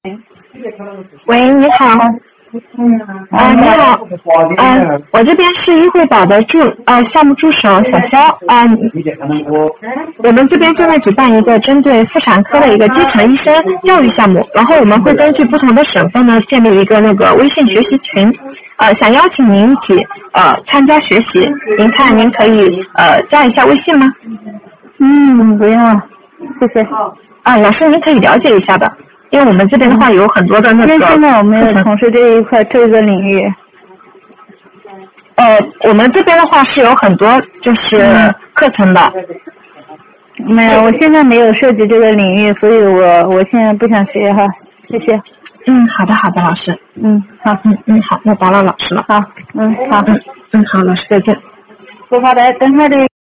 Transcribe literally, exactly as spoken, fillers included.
喂，你好。啊，你好，嗯，我这边是医惠宝的助呃项目助手小肖啊、呃，我们这边正在举办一个针对妇产科的一个基层医生教育项目，然后我们会根据不同的省份呢建立一个那个微信学习群，呃，想邀请您一起呃参加学习，您看您可以呃加一下微信吗？ 嗯，不用了，谢谢。 啊，老师您可以了解一下的。因为我们这边的话有很多的那个， 因为现在我没有从事这一块这个领域。 呃，我们这边的话是有很多就是课程的。 嗯、没有，我现在没有涉及这个领域，所以我我现在不想学哈，谢谢。 嗯，好的好的，老师。 嗯，好， 嗯嗯好，那打扰老师了。 好，嗯好， 嗯嗯好，老师再见。 不好的，等会儿的。